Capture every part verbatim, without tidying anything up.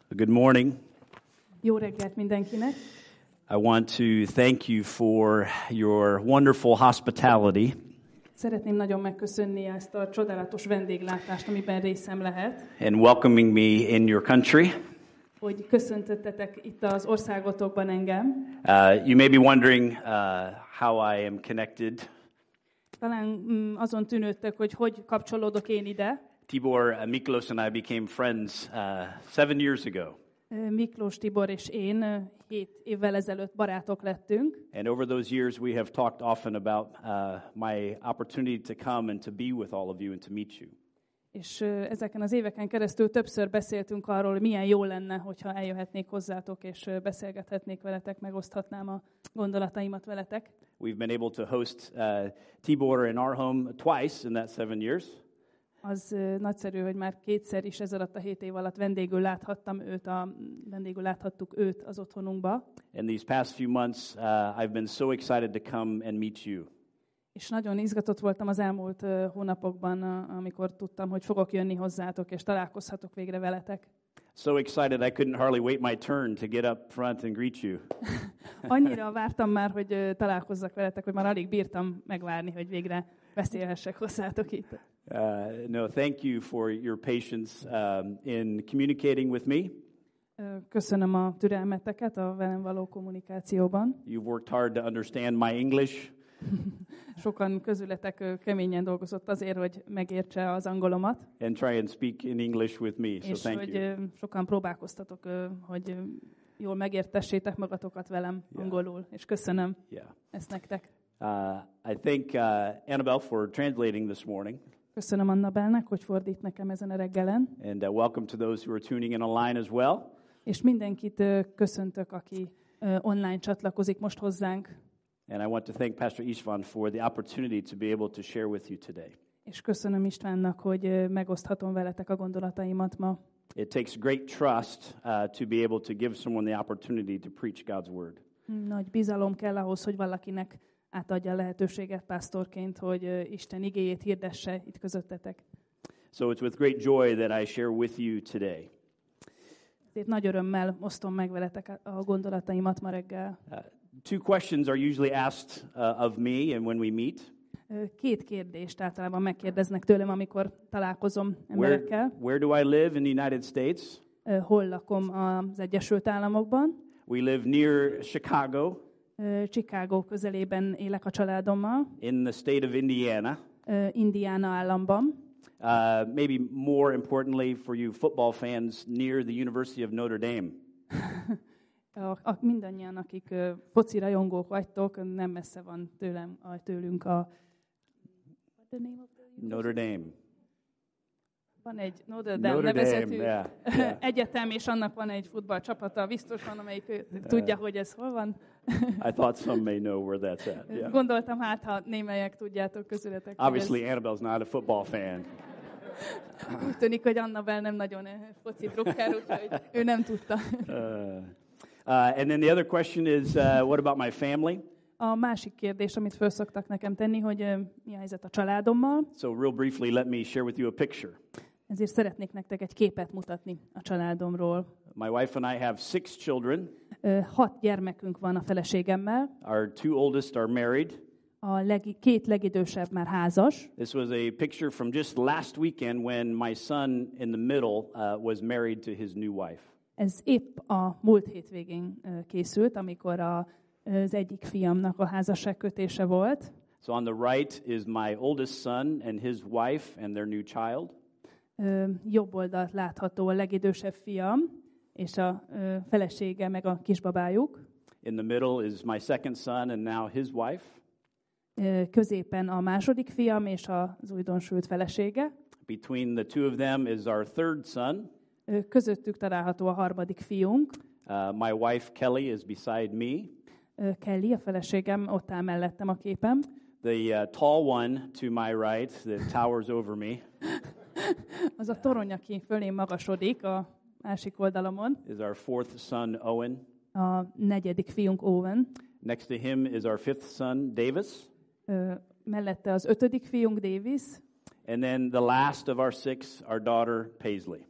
Good morning. Jó reggelt mindenkinek. I want to thank you for your wonderful hospitality. Szeretném nagyon megköszönni ezt a csodálatos vendéglátást, amiben részem lehet. And welcoming me in your country. Hogy köszöntöttetek itt az országotokban engem. Uh, you may be wondering uh, how I am connected. Talán mm, azon tűnődtök, hogy hogy kapcsolódok én ide. Tibor uh, Miklos and I became friends uh, seven years ago. Miklós Tibor és én hét évvel ezelőtt barátok lettünk. And over those years we have talked often about uh, my opportunity to come and to be with all of you and to meet you. És ezeken az éveken keresztül többször beszéltünk arról, hogy milyen jó lenne, hogyha eljöhetnék hozzátok, és beszélgethetnék veletek, megoszthatnám a gondolataimat veletek. We've been able to host uh, Tibor in our home twice in that seven years. Az nagyszerű, hogy már kétszer is ez alatt a hét év alatt vendégül láthattam őt, a, vendégül láthattuk őt az otthonunkba. In these past few months, uh, I've been so excited to come and meet you. És nagyon izgatott voltam az elmúlt uh, hónapokban, uh, amikor tudtam, hogy fogok jönni hozzátok, és találkozhatok végre veletek. So excited I couldn't hardly wait my turn to get up front and greet you. Annyira vártam már, hogy uh, találkozzak veletek, hogy már alig bírtam megvárni, hogy végre beszélhessek hozzátok itt. Uh, no, thank you for your patience um, in communicating with me. Köszönöm a türelmeteket a velem való kommunikációban. You've worked hard to understand my English. Sokan közületek keményen dolgozott azért, hogy megértse az angolomat. And try and speak in English with me. So és thank hogy you. sokan próbálkoztatok, hogy jól megértessétek magatokat velem Yeah. angolul, és köszönöm Yeah. ezt nektek. Uh, I thank uh, Annabelle for translating this morning. Köszönöm Annabelnek, hogy fordít nekem ezen a reggelen. And uh, welcome to those who are tuning in online as well. És mindenkit köszöntök, aki online csatlakozik most hozzánk. And I want to thank Pastor Istvan for the opportunity to be able to share with you today. És köszönöm Istvánnak, hogy megoszthatom veletek a gondolataimat ma. It takes great trust uh, to be able to give someone the opportunity to preach God's word. Nagy bizalom kell ahhoz, hogy valakinek átadja a lehetőséget pásztorként, hogy Isten igéjét hirdesse itt közöttetek. So it's with great joy that I share with you today. Ezért nagy örömmel osztom meg veletek a gondolataimat ma reggel. Uh, two questions are usually asked uh, of me and when we meet. Két kérdést általában megkérdeznek tőlem, amikor találkozom Where, emberekkel. where do I live in the United States? Hol lakom az Egyesült Államokban? We live near Chicago. Chicago közelében élek a családommal. In the state of Indiana. Indiana államban. Uh, maybe more importantly for you football fans, near the University of Notre Dame. a, a, mindannyian, akik uh, foci rajongók vagytok, nem messze van tőlem, a, tőlünk a Notre Dame. Van egy Notre Dame Notre nevezetű Dame, yeah, yeah. egyetem, és annak van egy futballcsapata, biztos van, amelyik uh, tudja, hogy ez hol van. I thought some may know where that's at. Yeah. Gondoltam, hát ha némelyek tudjátok közületek. Obviously, Annabelle's not a football fan. Úgy tűnik, hogy Annabel nem nagyon foci drukker, úgyhogy ő nem tudta. uh, uh, and then the other question is, uh, what about my family? A másik kérdés, amit föl szoktak nekem tenni, hogy uh, mi a helyzet a családommal. So real briefly, let me share with you a picture. Ezért szeretnék nektek egy képet mutatni a családomról. My wife and I have six children. Uh, hat gyermekünk van a feleségemmel. Our two oldest are married. A leg, két legidősebb már házas. This was a picture from just last weekend when my son in the middle uh, was married to his new wife. Ez épp a múlt hétvégén uh, készült, amikor a, az egyik fiamnak a házasságkötése volt. So on the right is my oldest son and his wife and their new child. Uh, jobb oldalt látható a legidősebb fiam és a uh, felesége meg a kisbabájuk. In the middle is my second son and now his wife. Középen a második fiam és az újdonsült felesége. Between the two of them is our third son. Közöttük található a harmadik fiunk. Uh, my wife Kelly is beside me. Kelly, a feleségem, ott áll mellettem a képen. The uh, tall one to my right that towers over me. Az a torony, aki fölém magasodik a másik oldalamon. Is our fourth son Owen. A negyedik fiunk Owen. Next to him is our fifth son Davis. Uh, mellette az ötödik fiunk Davis. And then the last of our six, our daughter Paisley.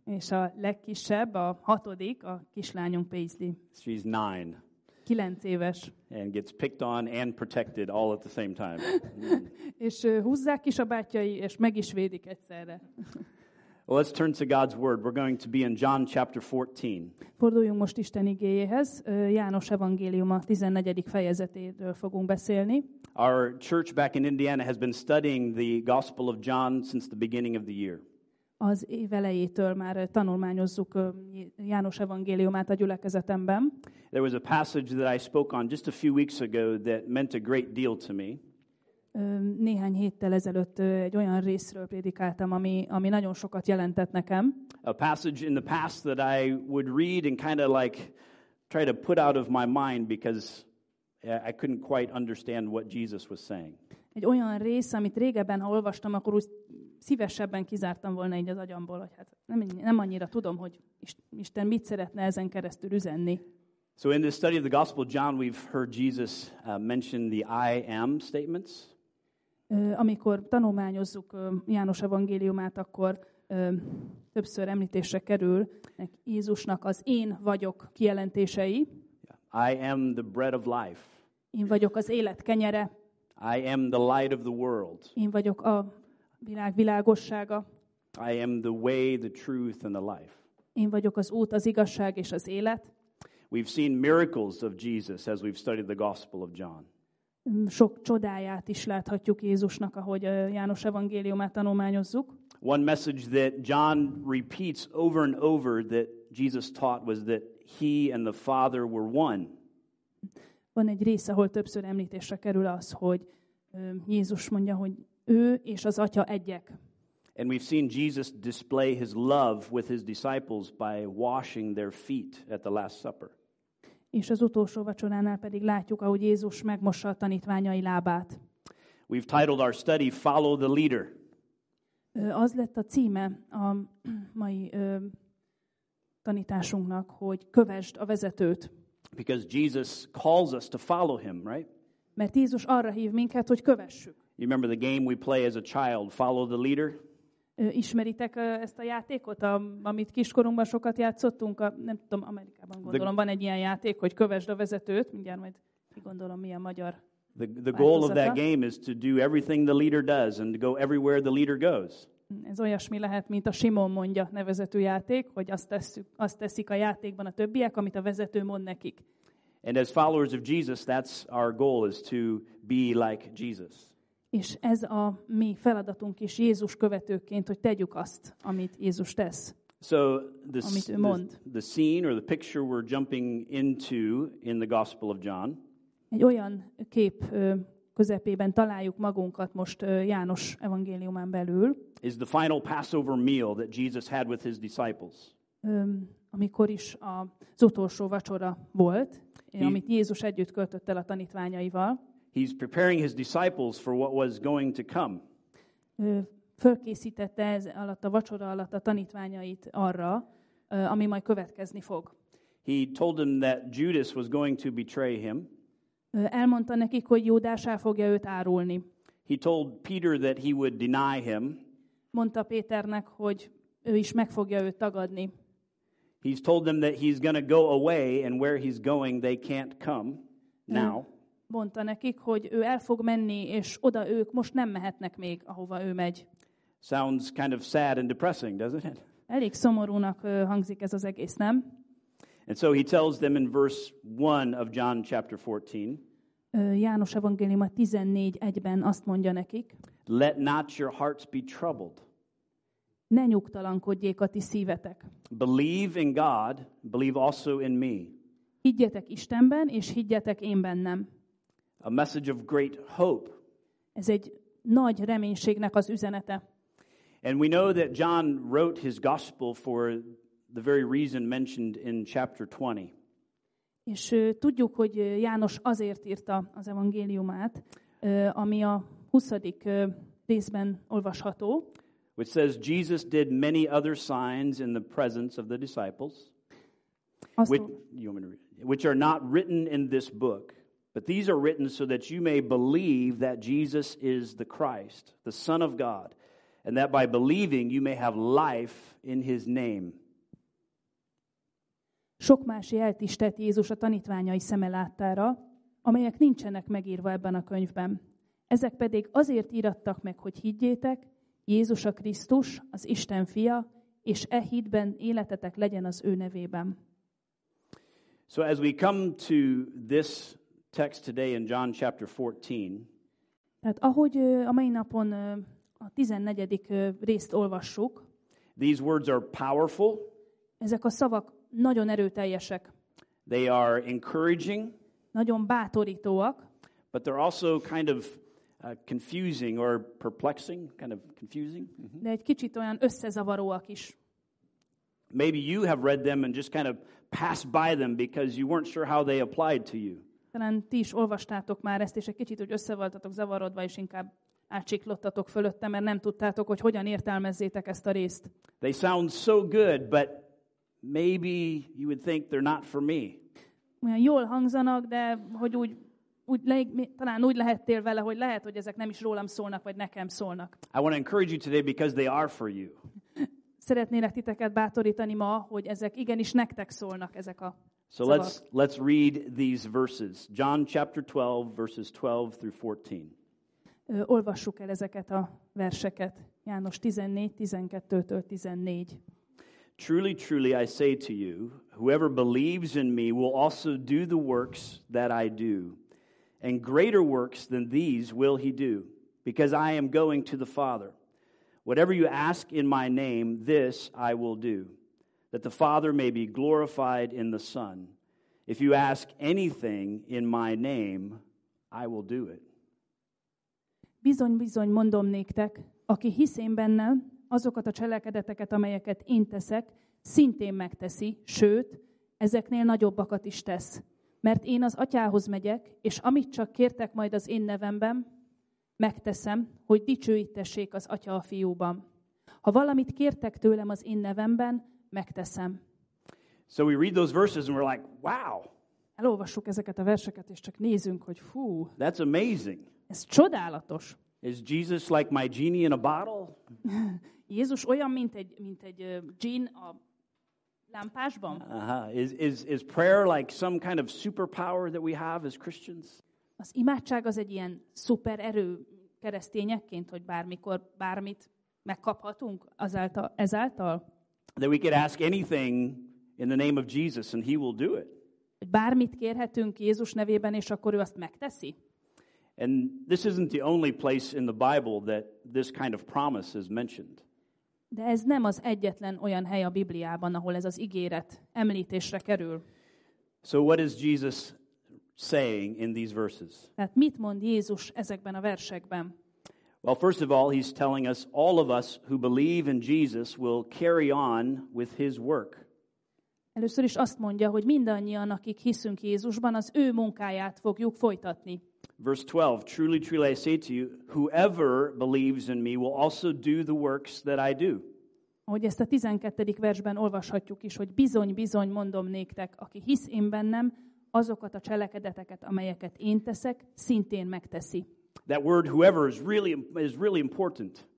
És a legkisebb, a hatodik, a kislányunk Paisley. She's nine. Kilenc éves. And gets picked on and protected all at the same time. És uh, húzzák is a bátyai, és meg is védik egyszerre. Well, let's turn to God's Word. We're going to be in John chapter fourteen. Forduljunk most Isten igéjéhez. János evangéliuma tizennegyedik fejezetéről fogunk beszélni. Our church back in Indiana has been studying the Gospel of John since the beginning of the year. Az év elejétől már tanulmányozzuk János evangéliumát a gyülekezetemben. There was a passage that I spoke on just a few weeks ago that meant a great deal to me. Néhány héttel ezelőtt egy olyan részről prédikáltam, ami, ami nagyon sokat jelentett nekem. A passage in the past that I would read and kind of like try to put out of my mind because I couldn't quite understand what Jesus was saying. Egy olyan rész, amit régebben, ha olvastam, akkor úgy szívesebben kizártam volna így az agyamból, hogy hát nem, nem annyira tudom, hogy Isten mit szeretne ezen keresztül üzenni. So in this study of the Gospel of John, we've heard Jesus uh, mention the I am statements. Amikor tanulmányozzuk János evangéliumát, akkor többször említésre kerül Jézusnak az én vagyok kijelentései. I am the bread of life. Én vagyok az élet kenyere. I am the light of the world. Én vagyok a világ világossága. I am the way, the truth and the life. Én vagyok az út, az igazság és az élet. We've seen miracles of Jesus as we've studied the Gospel of John. Sok csodáját is láthatjuk Jézusnak, ahogy János evangéliumát tanulmányozzuk. One message that John repeats over and over that Jesus taught was that he and the Father were one. Van egy rész, ahol többször említésre kerül az, hogy Jézus mondja, hogy ő és az Atya egyek. And we've seen Jesus display his love with his disciples by washing their feet at the Last Supper. És az utolsó vacsoránál pedig látjuk, ahogy Jézus megmossa a tanítványai lábát. We've titled our study Follow the Leader. Az lett a címe a mai ö, tanításunknak, hogy kövesd a vezetőt. Because Jesus calls us to follow him, right? Mert Jézus arra hív minket, hogy kövessük. You remember the game we play as a child, Follow the Leader? Ismeritek ezt a játékot, amit kiskorunkban sokat játszottunk? A, nem tudom, Amerikában gondolom van egy ilyen játék, hogy kövesd a vezetőt. Mindjárt majd kigondolom, milyen magyar The, the goal of that game is to do everything the leader does and to go everywhere the leader goes. Ez olyasmi lehet, mint a Simon mondja nevezetű játék, hogy azt, tesszük, azt teszik a játékban a többiek, amit a vezető mond nekik. And as followers of Jesus, that's our goal, is to be like Jesus. És ez a mi feladatunk is Jézus követőként, hogy tegyük azt, amit Jézus tesz. So the, amit ő mond. the, the scene or the picture we're jumping into in the Gospel of John egy olyan kép közepében találjuk magunkat most János evangéliumán belül. Is the final Passover meal that Jesus had with his disciples. Amikor is az utolsó vacsora volt, He, amit Jézus együtt költött el a tanítványaival. He's preparing his disciples for what was going to come. Fölkészítette ez alatt a vacsora alatt a tanítványait arra, ami majd következni fog. He told them that Judas was going to betray him. Elmondta nekik, hogy Júdás el fogja őt árulni. He told Peter that he would deny him. Mondta Péternek, hogy ő is meg fogja őt tagadni. He's told them that he's going to go away and where he's going they can't come now. Mondta nekik, hogy ő el fog menni, és oda ők most nem mehetnek még, ahova ő megy. Sounds kind of sad and depressing, doesn't it? Elég szomorúnak hangzik ez az egész, nem? And so he tells them in verse one of John chapter fourteen. János evangéliuma tizennégy egyben azt mondja nekik. Let not your hearts be troubled. Ne nyugtalankodjék a ti szívetek. Believe in God, believe also in me. Higgyetek Istenben, és higgyetek én bennem. A message of great hope. Ez egy nagy reménységnek az üzenete. And we know that John wrote his gospel for the very reason mentioned in chapter twenty. És uh, tudjuk, hogy János azért írta az evangéliumát, uh, ami a huszadik uh, részben olvasható. Which says Jesus did many other signs in the presence of the disciples, which, you want me to read, which are not written in this book, but these are written so that you may believe that Jesus is the Christ, the Son of God, and that by believing you may have life in his name. Sok más jelt is tett Jézus a tanítványai szeme láttára, amelyek nincsenek megírva ebben a könyvben. Ezek pedig azért írattak meg, hogy higgyétek, Jézus a Krisztus, az Isten fia, és e hitben életetek legyen az ő nevében. So as we come to this text today in John chapter fourteen, tehát ahogy a mai napon a tizennegyedik részt olvassuk, these words are powerful. Ezek a szavak nagyon erőteljesek. They are encouraging. Nagyon bátorítóak. But they're also kind of uh, confusing or perplexing, kind of confusing. Mm-hmm. De egy kicsit olyan összezavaróak is. Maybe you have read them and just kind of passed by them because you weren't sure how they applied to you. Talán ti is olvastátok már ezt, és egy kicsit úgy össze voltatok zavarodva, és inkább átsiklottatok fölötte, mert nem tudtátok, hogy hogyan értelmezzétek ezt a részt. They sound so good, but maybe you would think they're not for me. Olyan jól hangzanak, de hogy úgy, úgy le, talán úgy lehettél vele, hogy lehet, hogy ezek nem is rólam szólnak, vagy nekem szólnak. I want to encourage you today because they are for you. Szeretnélek titeket bátorítani ma, hogy ezek igenis nektek szólnak, ezek a So let's let's read these verses. John chapter twelve verses twelve through fourteen. Ö, olvassuk el ezeket a verseket. János tizennégy tizenkettőtől tizennégy. Truly, truly I say to you, whoever believes in me will also do the works that I do, and greater works than these will he do, because I am going to the Father. Whatever you ask in my name, this I will do, that the Father may be glorified in the Son. If you ask anything in my name, I will do it. Bizony, bizony mondom néktek, aki hisz én bennem, azokat a cselekedeteket, amelyeket én teszek, szintén megteszi, sőt, ezeknél nagyobbakat is tesz. Mert én az Atyához megyek, és amit csak kértek majd az én nevemben, megteszem, hogy dicsőítessék az Atya a Fiúban. Ha valamit kértek tőlem az én nevemben, megteszem. So we read those verses and we're like, wow. Elolvassuk ezeket a verseket, és csak nézünk, hogy fú. That's amazing. Ez csodálatos. Is Jesus like my genie in a bottle? Jézus olyan, mint egy, mint egy uh, djinn a lámpásban. Uh-huh. Is, is, is prayer like some kind of superpower that we have as Christians? Az imádság az egy ilyen szuper erő keresztényekként, hogy bármikor bármit megkaphatunk azáltal, ezáltal. That we could ask anything in the name of Jesus and he will do it. Hogy bármit kérhetünk Jézus nevében, és akkor ő azt megteszi. And this isn't the only place in the Bible that this kind of promise is mentioned. De ez nem az egyetlen olyan hely a Bibliában, ahol ez az ígéret említésre kerül. So what is Jesus saying in these verses? Tehát mit mond Jézus ezekben a versekben? Well, first of all, he's telling us all of us who believe in Jesus will carry on with his work. Először is azt mondja, hogy mindannyian, akik hiszünk Jézusban, az ő munkáját fogjuk folytatni. Verse twelve, truly, truly I say to you, whoever believes in me will also do the works that I do. Ahogy ezt a tizenkettedik versben olvashatjuk is, hogy bizony, bizony mondom néktek, aki hisz én bennem, azokat a cselekedeteket, amelyeket én teszek, szintén megteszi. That word whoever is really, is really important.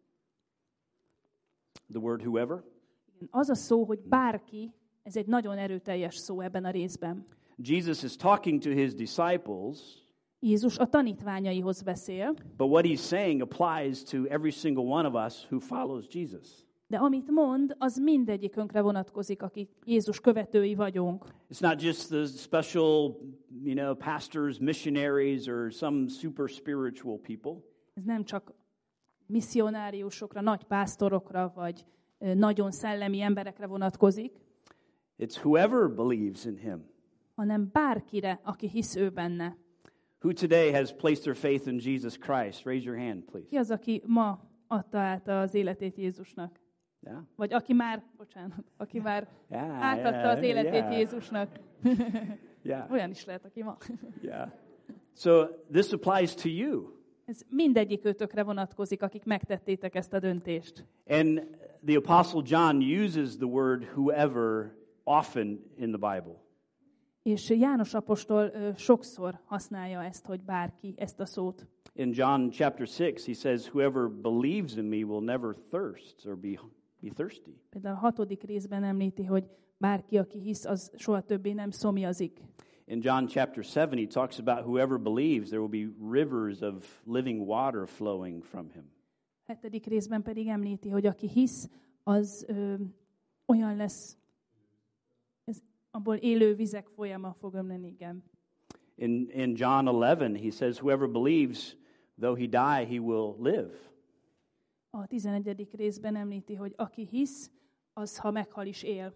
The word whoever. Az a szó, hogy bárki, ez egy nagyon erőteljes szó ebben a részben. Jesus is talking to his disciples. Jézus a tanítványaihoz beszél. But what he's saying applies to every single one of us who follows Jesus. De amit mond, az mindegyikünkre vonatkozik, akik Jézus követői vagyunk. It's not just the special, you know, pastors, missionaries, or some super spiritual people. Ez nem csak misszionáriusokra, nagy pásztorokra, vagy nagyon szellemi emberekre vonatkozik. It's whoever believes in him. Hanem bárkire, aki hisz ő benne. Who today has placed their faith in Jesus Christ? Raise your hand, please. Ki az, aki ma adta át az életét Jézusnak? Yeah. Vagy aki már, bocsánat, aki már yeah, átadta yeah, az életét yeah. Jézusnak. Yeah. Olyan is lehet, aki ma. Yeah. So this applies to you. Ez mindegyik őtökre vonatkozik, akik megtettétek ezt a döntést. And the Apostle John uses the word whoever often in the Bible. És János apostol ö, sokszor használja ezt, hogy bárki, ezt a szót. In John chapter six, he says, whoever believes in me will never thirst or be, be thirsty. Például a hatodik részben említi, hogy bárki, aki hisz, az soha többé nem szomjazik. In John chapter seven, he talks about whoever believes, there will be rivers of living water flowing from him. Hetedik részben pedig említi, hogy aki hisz, az ö, olyan lesz, ez, abból élő vizek folyama fog ömleni, igen. In, in John eleven, he says, whoever believes, though he die, he will live. A tizenegyedik részben említi, hogy aki hisz, az ha meghal is él.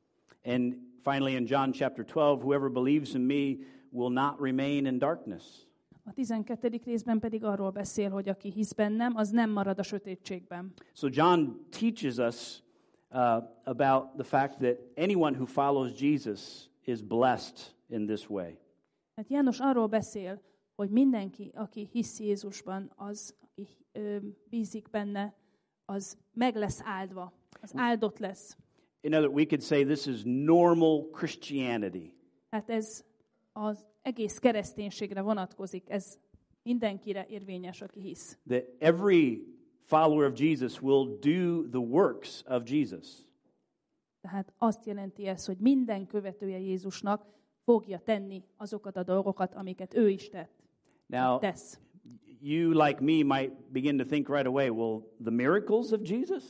And finally in John chapter twelve, whoever believes in me will not remain in darkness. A tizenkettedik részben pedig arról beszél, hogy aki hisz bennem, az nem marad a sötétségben. So John teaches us uh, about the fact that anyone who follows Jesus is blessed in this way. Hát János arról beszél, hogy mindenki, aki hisz Jézusban, az, aki ö, bízik benne, az meg lesz áldva, az áldott lesz. In other, we could say this is normal Christianity. Hát ez az egész kereszténységre vonatkozik, ez mindenkire érvényes, aki hisz. That every follower of Jesus will do the works of Jesus. Tehát azt jelenti ez, hogy minden követője Jézusnak fogja tenni azokat a dolgokat, amiket ő is tett. Now, tesz. you like me might begin to think right away, well, the miracles of Jesus?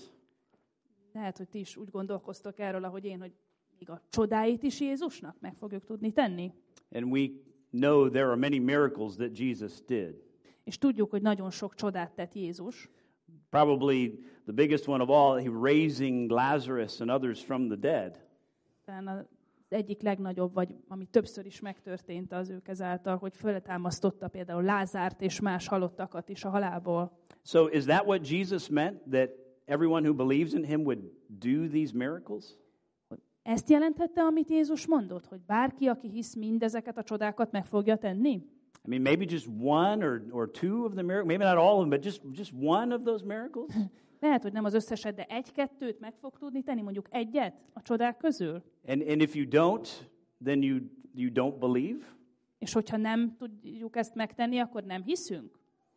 Lehet, hogy ti is úgy gondolkoztok erről, ahogy én, hogy még a csodáit is Jézusnak meg fogjuk tudni tenni. And we know there are many miracles that Jesus did. És tudjuk, hogy nagyon sok csodát tett Jézus. Probably the biggest one of all, he raising Lazarus and others from the dead. Talán az egyik legnagyobb, vagy ami többször is megtörtént az ők ezáltal, hogy föltámasztotta például Lázárt és más halottakat is a halálból. So is that what Jesus meant, that everyone who believes in him would do these miracles? Ezt jelentette, amit Jézus mondott, hogy bárki, aki hisz, mindezeket a csodákat meg fogja tenni? I mean, maybe just one or, or two of the miracles, maybe not all of them, but just, just one of those miracles? Lehet, hogy nem az összeset, de egy-kettőt meg fog tudni tenni, mondjuk egyet a csodák közül. And, and if you don't, then you, you don't believe? És hogyha nem tudjuk ezt megtenni, akkor nem hiszünk?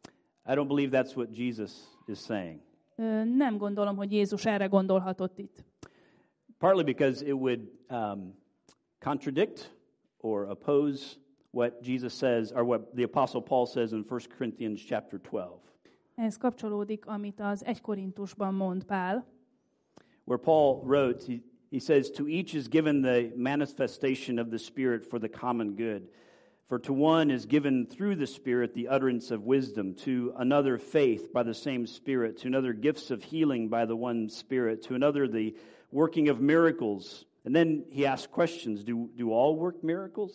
I don't believe that's what Jesus is saying. Ö, nem gondolom, hogy Jézus erre gondolhatott itt. Partly because it would um, contradict or oppose what Jesus says, or what the Apostle Paul says in First Corinthians chapter twelve. Ehhez kapcsolódik, amit az Egy Korintusban mond Pál, Where Paul wrote, he, he says, to each is given the manifestation of the Spirit for the common good. For to one is given through the Spirit the utterance of wisdom, to another faith by the same Spirit, to another gifts of healing by the one Spirit, to another the working of miracles. And then he asks questions. Do, do all work miracles?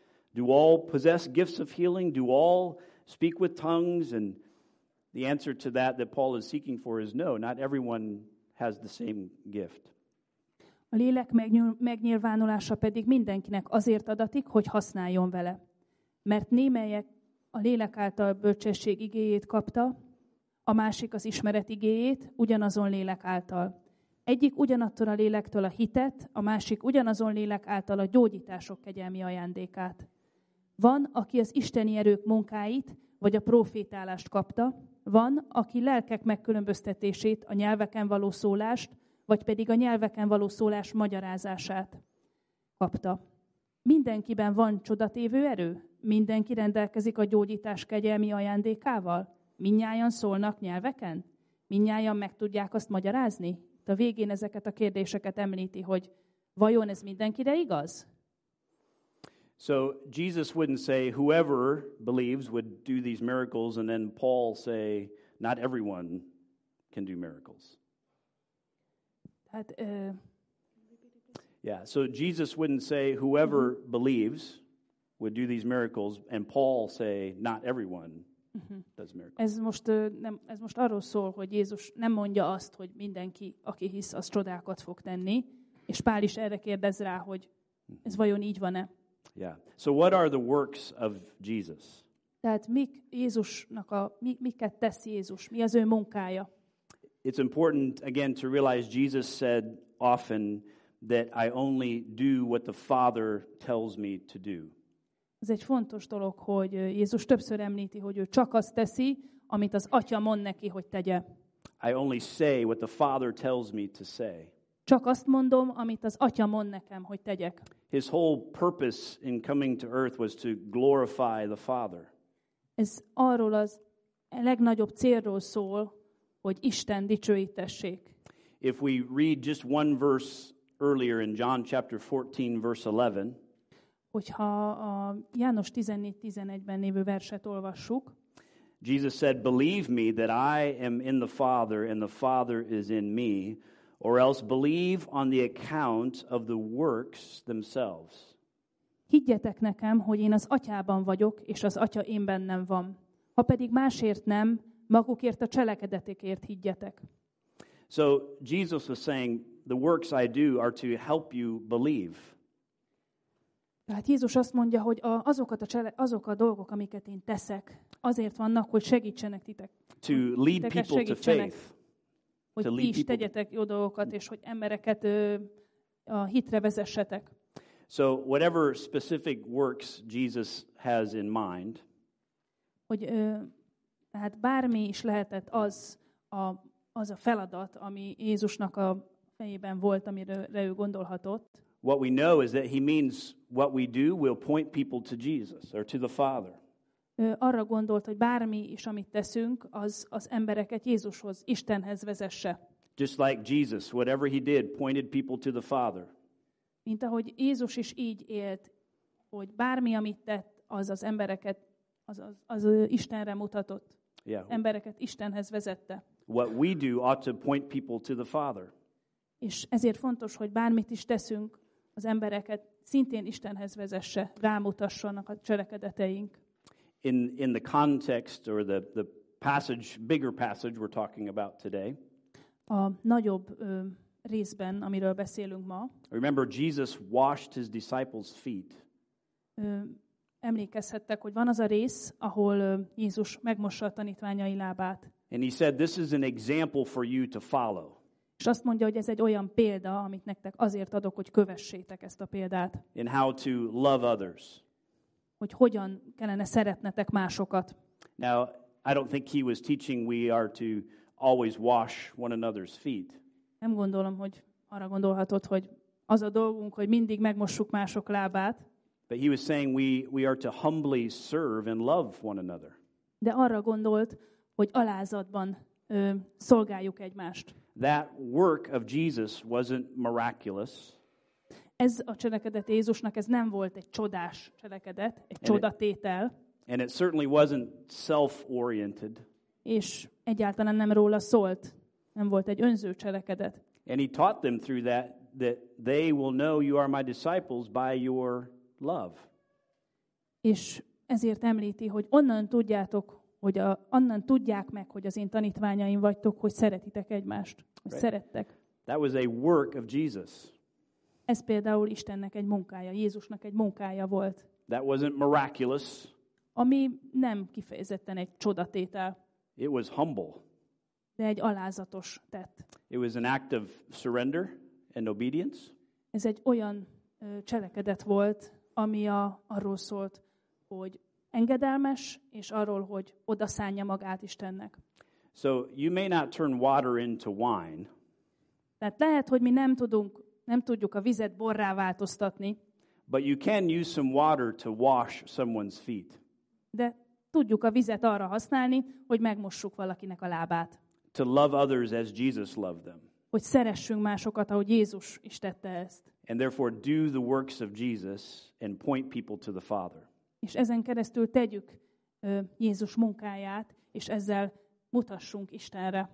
Do all possess gifts of healing? Do all speak with tongues? And the answer to that that Paul is seeking for is no, not everyone has the same gift. A lélek megnyilvánulása pedig mindenkinek azért adatik, hogy használjon vele. Mert némelyek a lélek által bölcsesség igéjét kapta, a másik az ismeret igéjét ugyanazon lélek által. Egyik ugyanattól a lélektől a hitet, a másik ugyanazon lélek által a gyógyítások kegyelmi ajándékát. Van, aki az isteni erők munkáit, vagy a profétálást kapta, van, aki lelkek megkülönböztetését, a nyelveken való szólást, vagy pedig a nyelveken való szólás magyarázását kapta. Mindenkiben van csodatévő erő? Mindenki rendelkezik a gyógyítás kegyelmi ajándékával? Mindnyájan szólnak nyelveken? Mindnyájan meg tudják azt magyarázni? A végén ezeket a kérdéseket említi, hogy vajon ez mindenkire igaz? So Jesus wouldn't say whoever believes would do these miracles, and then Paul say not everyone can do miracles. Hát, uh, yeah, so Jesus wouldn't say whoever uh-huh. believes would do these miracles, and Paul say not everyone uh-huh. does miracles. Ez most, uh, nem, ez most arról szól, hogy Jézus nem mondja azt, hogy mindenki, aki hisz, az csodákat fog tenni, és Pál is erre kérdez rá, hogy ez vajon így van-e? Yeah. So what are the works of Jesus? Tehát mik Jézusnak a, mi, miket tesz Jézus? Mi az ő munkája? It's important again to realize Jesus said often, that I only do what the Father tells me to do. Ez egy fontos dolog, hogy Jézus többször említi, hogy ő csak azt teszi, amit az Atya mond neki, hogy tegye. I only say what the Father tells me to say. Csak azt mondom, amit az Atya mond nekem, hogy tegyek. His whole purpose in coming to earth was to glorify the Father. Ez arról az legnagyobb célról szól, hogy Isten dicsőítessék. If we read just one verse earlier in John chapter fourteen verse eleven, Hogyha a János tizennégy tizenegyben lévő verset olvassuk, Jesus said, "Believe me that I am in the Father and the Father is in me, or else believe on the account of the works themselves." Higgyetek nekem, hogy én az Atyában vagyok, és az Atya én bennem van. Ha pedig másért nem, magukért a cselekedetekért higgyetek. So Jesus was saying, the works I do are to help you believe. Tehát Jézus azt mondja, hogy a, azokat a csele, azok a dolgok, amiket én teszek, azért vannak, hogy segítsenek titek. To lead people to faith. Hogy To ti lead is people. tegyetek jó dolgokat, és hogy embereket ö, a hitre vezessetek. So whatever specific works Jesus has in mind, Hogy ö, tehát bármi is lehetett az a, az a feladat, ami Jézusnak a fejében volt, amire ő gondolhatott. what we know is that he means what we do will point people to Jesus or to the Father. Ő arra gondolt, hogy bármi is, amit teszünk, az az embereket Jézushoz, Istenhez vezesse. Just like Jesus, whatever he did pointed people to the Father. Mint ahogy Jézus is így élt, hogy bármi, amit tett, az az embereket, az, az, az Istenre mutatott. Yeah. Embereket Istenhez vezette. What we do ought to point people to the Father. És ezért fontos, hogy bármit is teszünk, az embereket szintén Istenhez vezesse, rámutassanak a cselekedeteink. In in the context or the the passage, bigger passage we're talking about today, A nagyobb ö, részben, amiről beszélünk ma, remember Jesus washed his disciples' feet. ö, emlékezhettek, hogy van az a rész, ahol ö, Jézus megmossa a tanítványai lábát. And he said, "This is an example for you to follow." És azt mondja, hogy ez egy olyan példa, amit nektek azért adok, hogy kövessétek ezt a példát. In how to love others. Hogy hogyan kellene szeretnetek másokat. Now, I don't think he was teaching we are to always wash one another's feet. Nem gondolom, hogy arra gondolhatod, hogy az a dolgunk, hogy mindig megmossuk mások lábát, But he was saying we, we are to humbly serve and love one another. de arra gondolt, hogy alázatban ö, szolgáljuk egymást. That work of Jesus wasn't miraculous. Ez a cselekedet Jézusnak, ez nem volt egy csodás cselekedet, egy csodatétel, And it certainly wasn't self-oriented. és egyáltalán nem róla szólt. Nem volt egy önző cselekedet. And he taught them through that that they will know you are my disciples by your love. És ezért említi, hogy onnan tudjátok, hogy a, onnan tudják meg, hogy az én tanítványaim vagytok, hogy szeretitek egymást, hogy Right. szerettek. That was a work of Jesus. Ez például Istennek egy munkája, Jézusnak egy munkája volt, That wasn't miraculous. ami nem kifejezetten egy csodatétel, It was humble. de egy alázatos tett. It was an act of surrender and obedience. Ez egy olyan ö, cselekedet volt, ami a, arról szólt, hogy engedelmes, és arról, hogy odaszánja magát Istennek. So you may not turn water into wine, Tehát lehet, hogy mi nem tudunk, nem tudjuk a vizet borrá változtatni, but you can use some water to wash someone's feet, de tudjuk a vizet arra használni, hogy megmossuk valakinek a lábát. to love others as Jesus loved them, Hogy szeressünk másokat, ahogy Jézus is tette ezt. and therefore do the works of Jesus and point people to the Father. És ezen keresztül tegyük ö, Jézus munkáját, és ezzel mutassunk Istenre.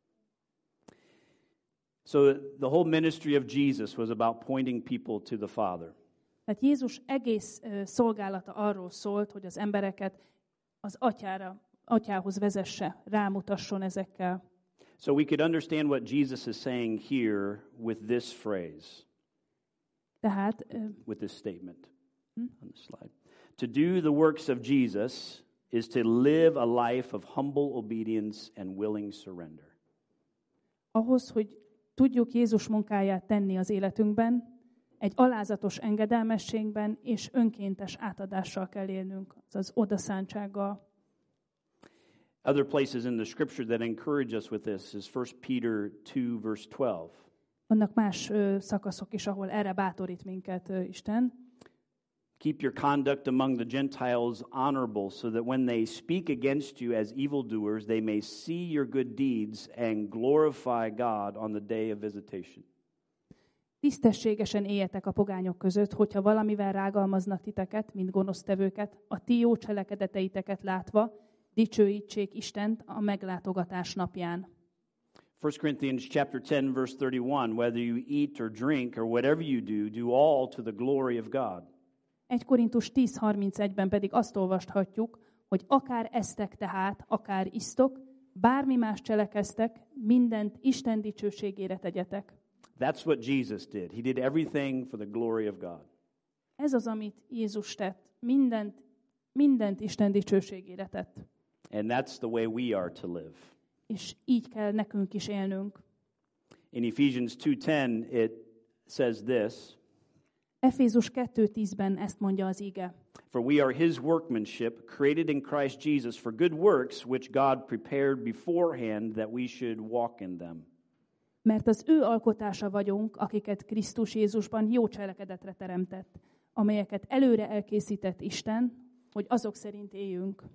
So the whole ministry of Jesus was about pointing people to the Father. Tehát Jézus egész ö, szolgálata arról szólt, hogy az embereket az atyára, atyához vezesse, rámutasson ezekkel. So we could understand what Jesus is saying here with this phrase, Tehát ö, with this statement on the slide. To do the works of Jesus is to live a life of humble obedience and willing surrender. ahhoz, hogy tudjuk Jézus munkáját tenni az életünkben, egy alázatos engedelmességben és önkéntes átadással kell élnünk, azaz odaszántsággal. Other places in the scripture that encourage us with this is First Peter two, verse twelve. Vannak más ö, szakaszok is, ahol erre bátorít minket ö, Isten. Keep your conduct among the Gentiles honorable, so that when they speak against you as evildoers, they may see your good deeds and glorify God on the day of visitation. Tisztességesen éljetek a pogányok között, hogyha valamivel rágalmaznak titeket, mint gonosztevőket, a ti jó cselekedeteiteket látva, dicsőítsék Istent a meglátogatás napján. First Corinthians chapter ten, verse thirty-one, whether you eat or drink or whatever you do, do all to the glory of God. Egy Korintus tíz harmincegyben pedig azt olvashatjuk, hogy akár esztek tehát, akár isztok, bármi más cselekeztek, mindent Isten dicsőségére tegyetek. That's what Jesus did. He did everything for the glory of God. Ez az, amit Jézus tett. Mindent, mindent Isten dicsőségére tett. And that's the way we are to live. És így kell nekünk is élnünk. In Ephesians two ten, it says this, Efézus kettő tízben ezt mondja az ige. for we are his workmanship, created in Christ Jesus for good works, which God prepared beforehand that we should walk in them. Mert az ő alkotása vagyunk, akiket Krisztus Jézusban jó cselekedetre teremtett, amelyeket előre elkészített Isten, hogy azok szerint éljünk.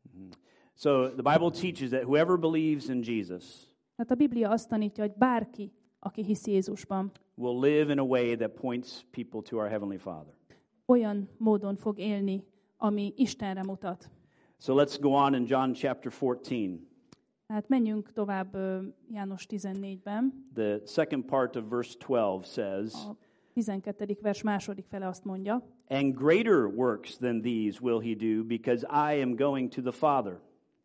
So the Bible teaches that whoever believes in Jesus Hát a Biblia azt tanítja, hogy bárki, aki hisz Jézusban, will live in a way that points people to our Heavenly Father. olyan módon fog élni, ami Istenre mutat. So let's go on in John chapter fourteen. Hát menjünk tovább ö, János tizennégyben. The second part of verse twelve says, A tizenkettedik vers második fele azt mondja, and greater works than these will he do, because I am going to the Father.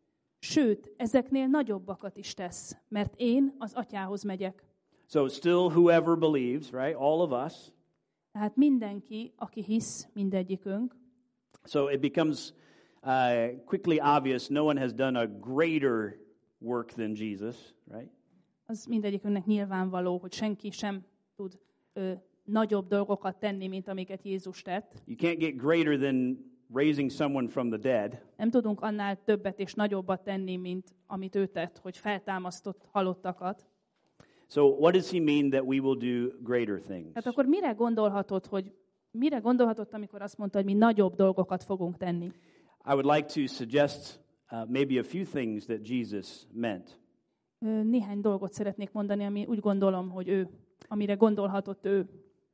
sőt, ezeknél nagyobbakat is tesz, mert én az Atyához megyek. So still whoever believes, right? All of us. Tehát mindenki, aki hisz, mindegyikünk. So it becomes uh, quickly obvious no one has done a greater work than Jesus, right? Az mindegyikünknek nyilvánvaló, hogy senki sem tud ö, nagyobb dolgokat tenni, mint amiket Jézus tett. You can't get greater than raising someone from the dead. Nem tudunk annál többet és nagyobbat tenni, mint amit ő tett, hogy feltámasztott halottakat. So what does he mean that we will do greater things? Tehát akkor mire gondolhatod, hogy mire gondolhatott, amikor azt mondta, hogy mi nagyobb dolgokat fogunk tenni? I would like to suggest uh, maybe a few things that Jesus meant. Ö, Néhány dolgot szeretnék mondani, ami úgy gondolom, hogy ő, amire gondolhatott ő.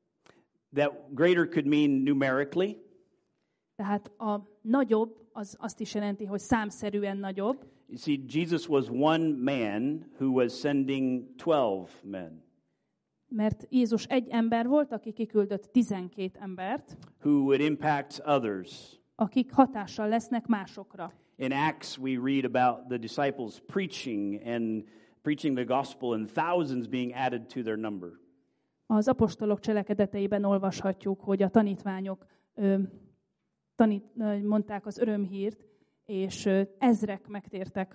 That greater could mean numerically. Tehát a nagyobb, az azt is jelenti, hogy számszerűen nagyobb. You see, Jesus was one man who was sending twelve men. Mert Jézus egy ember volt, aki kiküldött tizenkét embert, who would impact others. akik hatással lesznek másokra. In Acts, we read about the disciples preaching and preaching the gospel and thousands being added to their number. Az apostolok cselekedeteiben olvashatjuk, hogy a tanítványok ö, tanít, ö, mondták az örömhírt, és ö, ezrek megtértek.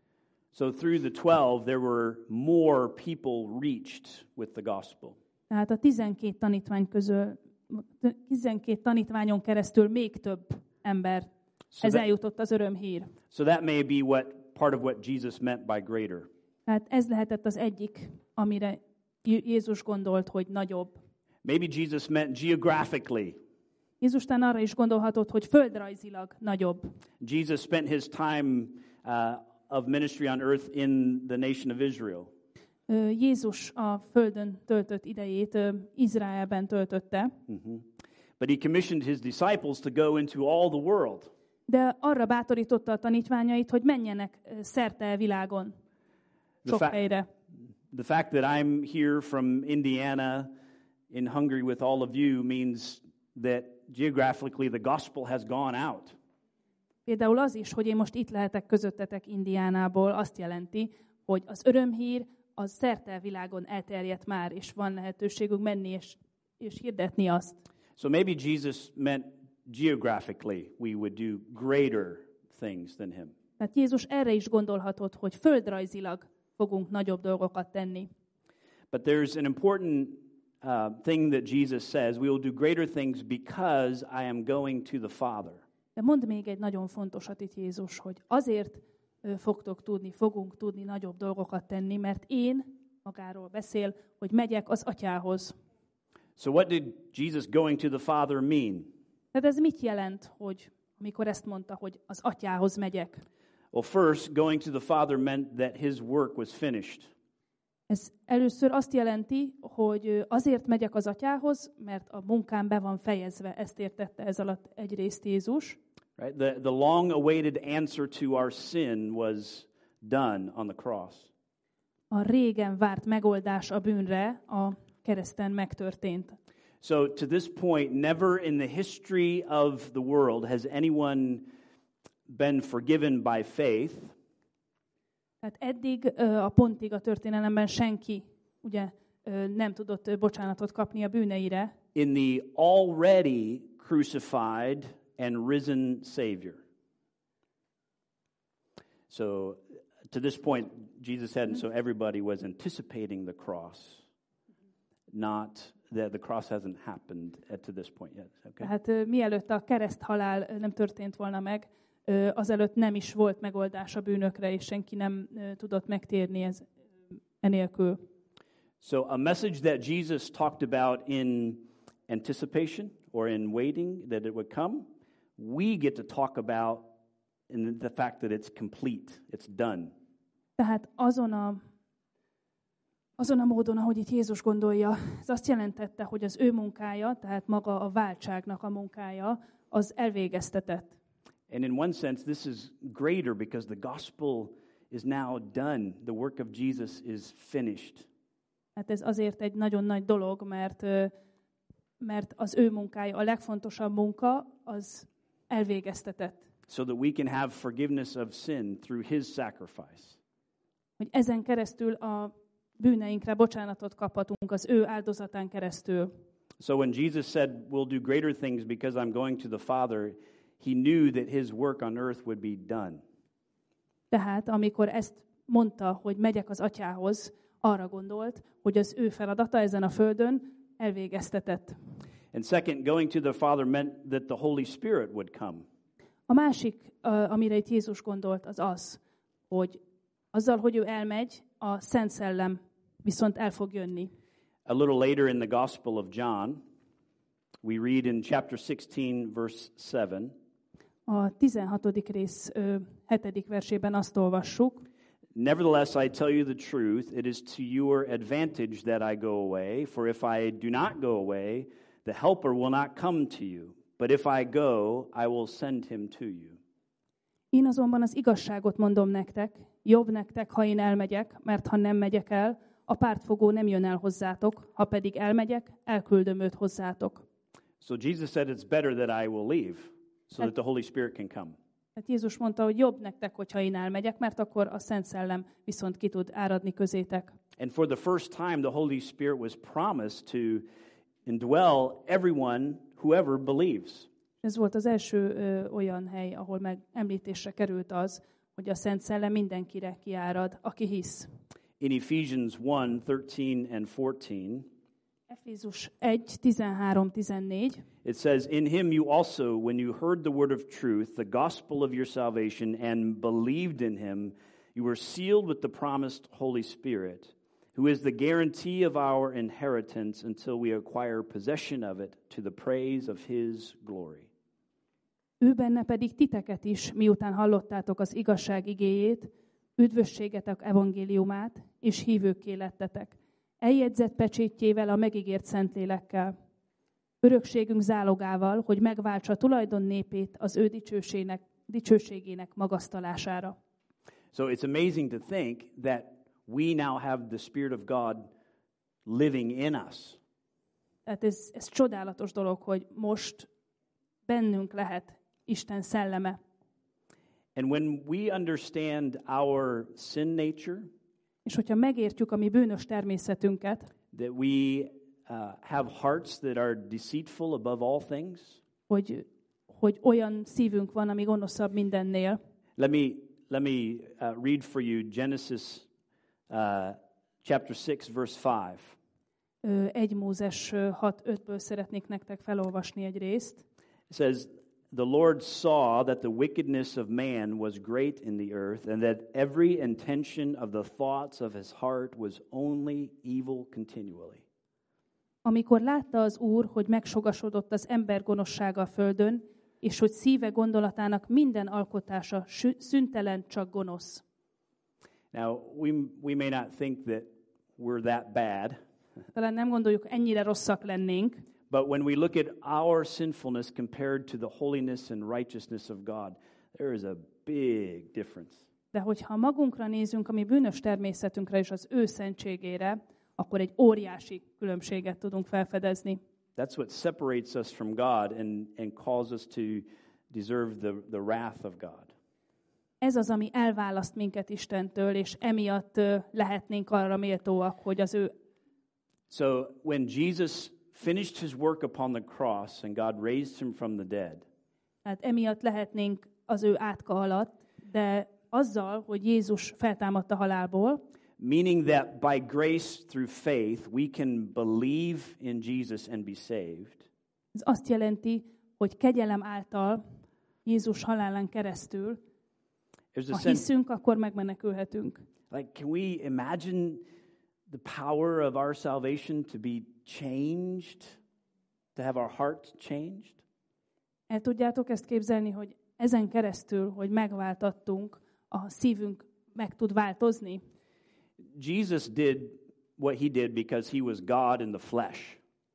So through the twelve, there were more people reached with the gospel. Tehát a tizenkét tanítvány közül, tizenkét tanítványon keresztül még több ember So ez that, eljutott az örömhír. so that may be what part of what Jesus meant by greater. Tehát ez lehetett az egyik, amire J- Jézus gondolt, hogy nagyobb. Maybe Jesus meant geographically. Jézus tán arra is gondolhatott, hogy földrajzilag nagyobb. Jesus spent his time uh, of ministry on earth in the nation of Israel. Ö, Jézus a földön töltött idejét ö, Izraelben töltötte, Mm-hmm. But he commissioned his disciples to go into all the world. de arra bátorította a tanítványait, hogy menjenek ö, szerte a világon, The, sok fa- helyre. the fact that I'm here from Indiana in Hungary with all of you means that geographically the gospel has gone out. Például az is, hogy én most itt lehetek közöttetek Indiánából, azt jelenti, hogy az örömhír az szerte a világon elterjedt már, és van lehetőségünk menni és, és hirdetni azt. So maybe Jesus meant geographically we would do greater things than him. Tehát Jézus erre is gondolhatott, hogy földrajzilag fogunk nagyobb dolgokat tenni. But there's an important uh, thing that Jesus says, we will do greater things because I am going to the Father. De mond még egy nagyon fontosat itt Jézus, hogy azért ö, fogtok tudni, fogunk tudni nagyobb dolgokat tenni, mert én, magáról beszél, hogy megyek az Atyához. So what did Jesus going to the Father mean? Tehát ez mit jelent, hogy amikor ezt mondta, hogy az Atyához megyek? Well, first, going to the Father meant that his work was finished. Ez először azt jelenti, hogy azért megyek az Atyához, mert a munkám be van fejezve. Ezt értette ez alatt egyrészt Jézus. Right? The, the long-awaited answer to our sin was done on the cross. A régen várt megoldás a bűnre a kereszten megtörtént. So to this point, never in the history of the world has anyone been forgiven by faith. Tehát eddig a pontig a történelemben senki ugye nem tudott bocsánatot kapni a bűneire. In the already crucified and risen Savior. So to this point, Jesus hadn't, so everybody was anticipating the cross. Not that the cross hasn't happened at, to this point yet. Okay. Hát mielőtt a kereszthalál nem történt volna meg, azelőtt nem is volt megoldás a bűnökre, és senki nem tudott megtérni ez enélkül. So a message that Jesus talked about in anticipation or in waiting that it would come, we get to talk about in the fact that it's complete, it's done. Tehát azon a Azon a módon, ahogy itt Jézus gondolja, ez azt jelentette, hogy az ő munkája, tehát maga a váltságnak a munkája, az elvégeztetett. And in one sense, this is greater because the gospel is now done. The work of Jesus is finished. Hát ez azért egy nagyon nagy dolog, mert, mert az ő munkája, a legfontosabb munka, az elvégeztetett. So that we can have forgiveness of sin through his sacrifice. Hogy ezen keresztül a bűneinkre bocsánatot kaphatunk az ő áldozatán keresztül. So when Jesus said, we'll do greater things because I'm going to the Father, he knew that his work on earth would be done. Tehát amikor ezt mondta, hogy megyek az Atyához, arra gondolt, hogy az ő feladata ezen a földön elvégeztetett. And second, going to the Father meant that the Holy Spirit would come. A másik, amire itt Jézus gondolt, az az, hogy azzal, hogy ő elmegy, a Szent Szellem viszont el fog jönni. A little later in the Gospel of John, we read in chapter sixteen, verse seven. A tizenhatodik rész ö, hetedik versében azt olvassuk. Nevertheless, I tell you the truth, it is to your advantage that I go away, for if I do not go away, the Helper will not come to you. But if I go, I will send him to you. Én azonban az igazságot mondom nektek, jobb nektek, ha én elmegyek, mert ha nem megyek el, a pártfogó nem jön el hozzátok, ha pedig elmegyek, elküldöm őt hozzátok. So Jesus said it's better that I will leave, so that the Holy Spirit can come. Tehát Jézus mondta, hogy jobb nektek, hogyha én elmegyek, mert akkor a Szent Szellem viszont ki tud áradni közétek. And for the first time, the Holy Spirit was promised to indwell everyone, whoever believes. Ez volt az első ö, olyan hely, ahol meg említésre került az, hogy a Szent Szellem mindenkire kiárad, aki hisz. In Ephesians one, thirteen and fourteen, Efézus egy, tizenhárom, tizennégy. it says, in him you also, when you heard the word of truth, the gospel of your salvation, and believed in him, you were sealed with the promised Holy Spirit, who is the guarantee of our inheritance until we acquire possession of it to the praise of his glory. Ő benne pedig titeket is, miután hallottátok az igazság igéjét, üdvösségetek evangéliumát, és hívőkké lettetek. Eljegyzett pecsétjével a megígért Szentlélekkel. Örökségünk zálogával, hogy megváltsa tulajdon népét az ő dicsőségének, dicsőségének magasztalására. So it's amazing to think that we now have the Spirit of God living in us. Tehát ez, ez csodálatos dolog, hogy most bennünk lehet Isten szelleme. And when we understand our sin nature, És hogyha megértjük a mi bűnös természetünket, that we uh, have hearts that are deceitful above all things, hogy, hogy olyan szívünk van, ami gonoszabb mindennél. let me let me uh, read for you Genesis uh, chapter six, verse five. Ö, egy Mózes hat ötből szeretnék nektek felolvasni egy részt. It says, "The Lord saw that the wickedness of man was great in the earth, and that every intention of the thoughts of his heart was only evil continually." Amikor látta az Úr, hogy megsogasodott az ember gonoszsága a földön, és hogy szíve gondolatának minden alkotása sü- szüntelen csak gonosz. Now, we, we may not think that we're that bad, Talán nem gondoljuk, ennyire rosszak lennénk, but when we look at our sinfulness compared to the holiness and righteousness of God, there is a big difference. de hogyha magunkra nézünk, ami bűnös természetünkre és az ő szentségére, akkor egy óriási különbséget tudunk felfedezni. That's what separates us from God and, and calls us to deserve the, the wrath of God. Ez az, ami elválaszt minket Istentől, és emiatt ö, lehetnénk arra méltóak, hogy az ő. So when Jesus finished his work upon the cross and God raised him from the dead, Tehát emiatt lehetnénk az ő átka alatt, de azzal, hogy Jézus feltámadt a halálból, meaning that by grace through faith we can believe in Jesus and be saved. ez azt jelenti, hogy kegyelem által, Jézus halálán keresztül, There's a ha sense, hiszünk, akkor megmenekülhetünk. like, can we imagine the power of our salvation to be changed, to have our hearts changed? El tudjátok ezt képzelni, hogy ezen keresztül, hogy megváltattunk, a szívünk meg tud változni? Jesus did what he did because he was God in the flesh.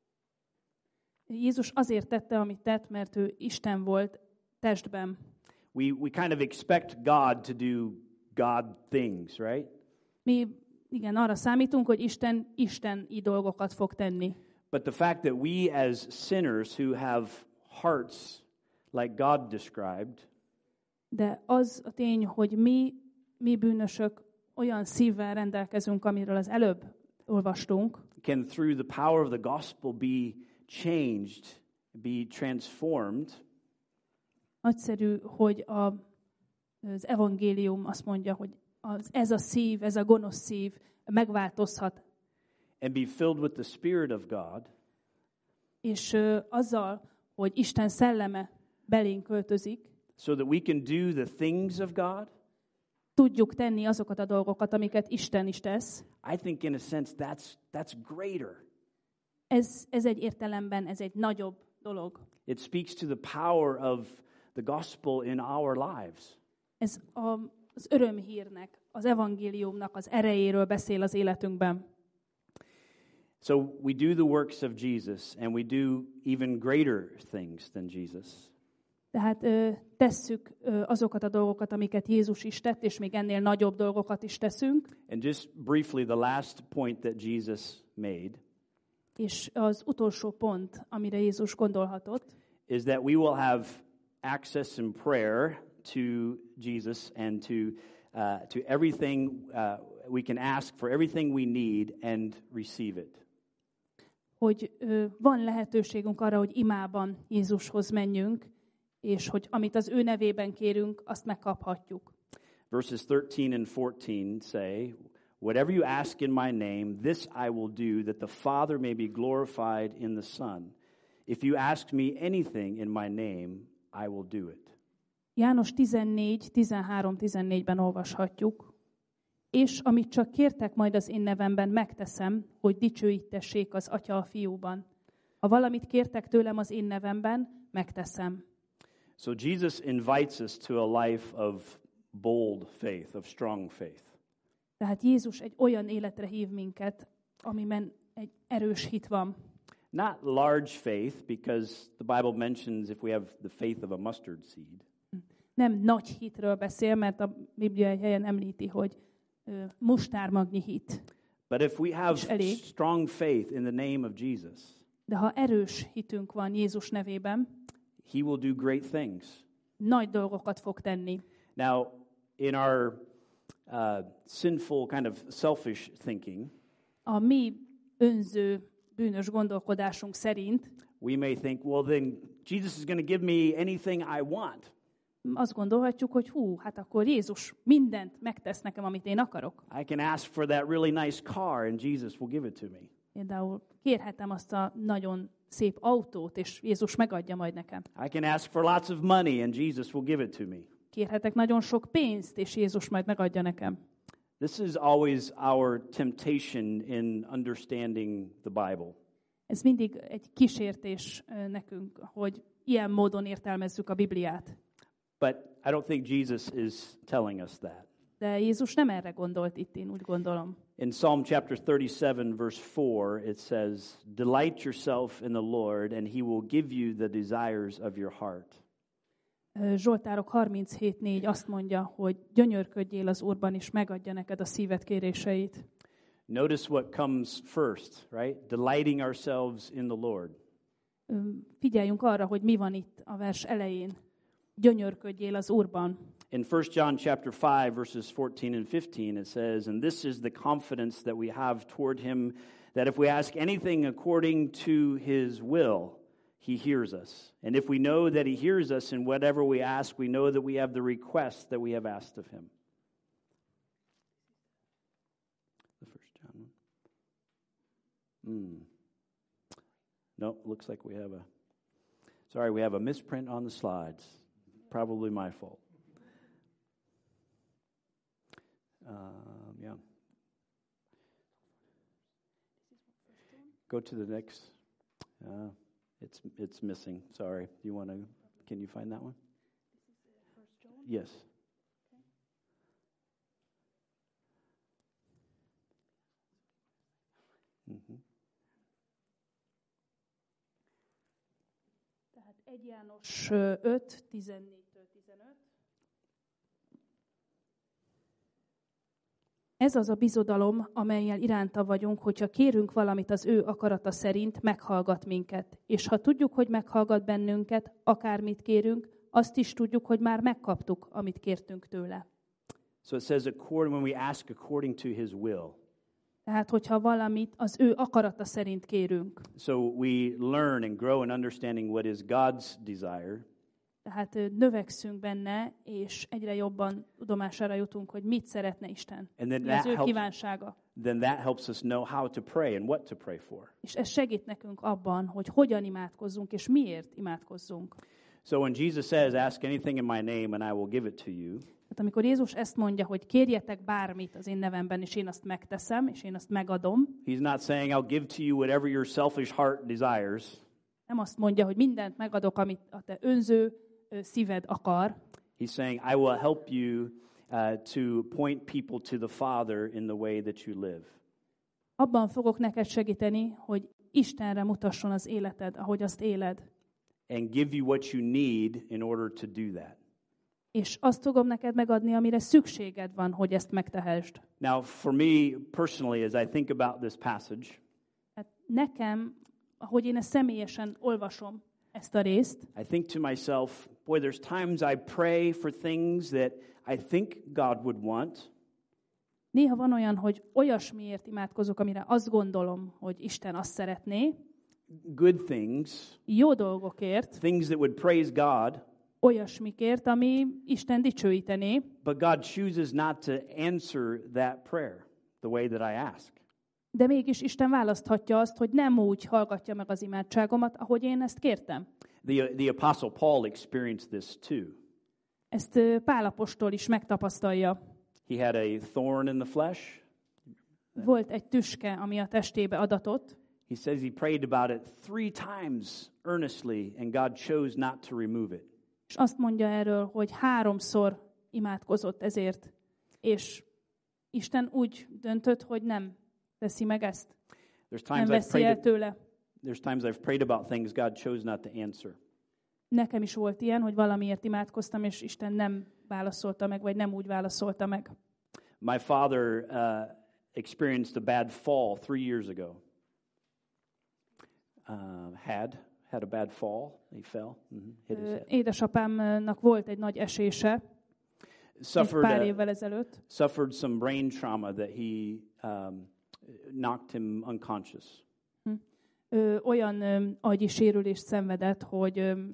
Jézus azért tette, amit tett, mert ő Isten volt testben. We, we kind of expect God to do God things, right? Mi igen, arra számítunk, hogy Isten isteni dolgokat fog tenni. But the fact that we as sinners who have hearts like God described, De az a tény, hogy mi, mi bűnösök olyan szívvel rendelkezünk, amiről az előbb olvastunk, can through the power of the gospel be changed, be transformed, nagyszerű, hogy a, az evangélium azt mondja, hogy az, ez a szív, ez a gonosz szív megváltozhat. and be filled with the Spirit of God, És ö, azzal, hogy Isten szelleme belénk költözik, so that we can do the things of God. tudjuk tenni azokat a dolgokat, amiket Isten is tesz. I think in a sense that's that's greater. Ez, ez egy értelemben, ez egy nagyobb dolog. It speaks to the power of the gospel in our lives. Ez a, az örömhírnek, az evangéliumnak az erejéről beszél az életünkben. So we do the works of Jesus, and we do even greater things than Jesus. Tehát ö, tesszük ö, azokat a dolgokat, amiket Jézus is tett, és még ennél nagyobb dolgokat is teszünk. And just briefly, the last point that Jesus made És az utolsó pont, amire Jézus gondolhatott, is that we will have access in prayer to Jesus and to uh, to everything uh, we can ask for everything we need and receive it. hogy ö, van lehetőségünk arra, hogy imában Jézushoz menjünk, és hogy amit az ő nevében kérünk, azt megkaphatjuk. Verses thirteen and fourteen say, "Whatever you ask in my name, this I will do, that the Father may be glorified in the Son. If you ask me anything in my name, I will do it." János tizennégy, tizenhárom, tizennégyben olvashatjuk. És amit csak kértek majd az én nevemben, megteszem, hogy dicsőítessék az Atya a Fiúban. Ha valamit kértek tőlem az én nevemben, megteszem. So Jesus invites us to a life of bold faith, of strong faith. Tehát Jézus egy olyan életre hív minket, amiben egy erős hit van. Not large faith, because the Bible mentions if we have the faith of a mustard seed. Nem nagy hitről beszél, mert a Biblia egy helyen említi, hogy ö, mustármagnyi hit. But if we have És elég. strong faith in the name of Jesus, De ha erős hitünk van Jézus nevében, he will do great things. nagy dolgokat fog tenni. Now, in our uh, sinful kind of selfish thinking, A mi önző, bűnös gondolkodásunk szerint we may think, well, then Jesus is going to give me anything I want. azt gondolhatjuk, hogy hú, hát akkor Jézus mindent megtesz nekem, amit én akarok. I can ask for that really nice car and Jesus will give it to me. Például kérhetem azt a nagyon szép autót, és Jézus megadja majd nekem. I can ask for lots of money and Jesus will give it to me. Kérhetek nagyon sok pénzt, és Jézus majd megadja nekem. This is always our temptation in understanding the Bible. Ez mindig egy kísértés nekünk, hogy ilyen módon értelmezzük a Bibliát. But I don't think Jesus is telling us that. De Jézus nem erre gondolt itt, én úgy gondolom. In Psalm chapter thirty-seven, verse four, it says, "Delight yourself in the Lord, and he will give you the desires of your heart." Zsoltárok harminchét négy azt mondja, hogy gyönyörködjél az Úrban, és megadja neked a szíved kéréseit. Notice what comes first, right? Delighting ourselves in the Lord. Figyeljünk arra, hogy mi van itt a vers elején. Gyönyörködjél az Úrban. In First John chapter five, verses fourteen and fifteen, it says, "And this is the confidence that we have toward him, that if we ask anything according to his will, he hears us. And if we know that he hears us in whatever we ask, we know that we have the request that we have asked of him." The First John. Hmm. No, looks like we have a, sorry, we have a misprint on the slides. Probably my fault. Um, yeah. Go to the next. Uh, it's it's missing. Sorry. Do you want to? Can you find that one? Yes. Mm-hmm. Tehát egy János öt tizennégytől tizenöt. Ez az a bizodalom, amellyel iránta vagyunk, hogyha kérünk valamit az ő akarata szerint, meghallgat minket. És ha tudjuk, hogy meghallgat bennünket, akármit kérünk, azt is tudjuk, hogy már megkaptuk, amit kértünk tőle. So it says, according, when we ask according to his will. Tehát, hogyha valamit az ő akarata szerint kérünk. So we learn and grow in understanding what is God's desire. Tehát növekszünk benne, és egyre jobban tudomására jutunk, hogy mit szeretne Isten. Mi az ő kívánsága. Then that helps us know how to pray and what to pray for. És ez segít nekünk abban, hogy hogyan imádkozzunk, és miért imádkozzunk. So when Jesus says, "Ask anything in my name and I will give it to you." Tehát amikor Jézus ezt mondja, hogy kérjetek bármit az én nevemben, és én azt megteszem, és én azt megadom. He's not saying, "I'll give to you whatever your selfish heart desires." Nem azt mondja, hogy mindent megadok, amit a te önző szíved akar. He's saying, "I will help you uh, to point people to the Father in the way that you live." Abban fogok neked segíteni, hogy Istenre mutasson az életed, ahogy azt éled. And give you what you need in order to do that. És azt fogom neked megadni, amire szükséged van, hogy ezt megtehesd. Now, for me personally, as I think about this passage, hát nekem, ahogy én ezt személyesen olvasom, ezt a részt, I think to myself, boy, there's times I pray for things that I think God would want. Néha van olyan, hogy olyasmiért imádkozok, amire azt gondolom, hogy Isten azt szeretné. Good things. Jó dolgokért. Things that would praise God. Olyasmikért, ami Isten dicsőítené. But God chooses not to answer that prayer the way that I ask. De mégis Isten választhatja azt, hogy nem úgy hallgatja meg az imádságomat, ahogy én ezt kértem. The, the Apostle Paul experienced this too. Ezt Pál apostol is megtapasztalja. He had a thorn in the flesh. Volt egy tüske, ami a testébe adatott. He says he prayed about it three times earnestly, and God chose not to remove it. És azt mondja erről, hogy háromszor imádkozott ezért, és Isten úgy döntött, hogy nem teszi meg ezt. Nem veszi el tőle. There's times I've prayed about things God chose not to answer. Nekem is volt ilyen, hogy valamiért imádkoztam, és Isten nem válaszolta meg, vagy nem úgy válaszolta meg. My father uh, experienced a bad fall three years ago. Uh, had had a bad fall. He fell. Mm-hmm. Hit his head. Édesapámnak volt egy nagy esése. Suffered, egy pár évvel ezelőtt. Suffered some brain trauma that he um, knocked him unconscious. Hm. Ö, olyan ö, agyi sérülést szenvedett, hogy ö,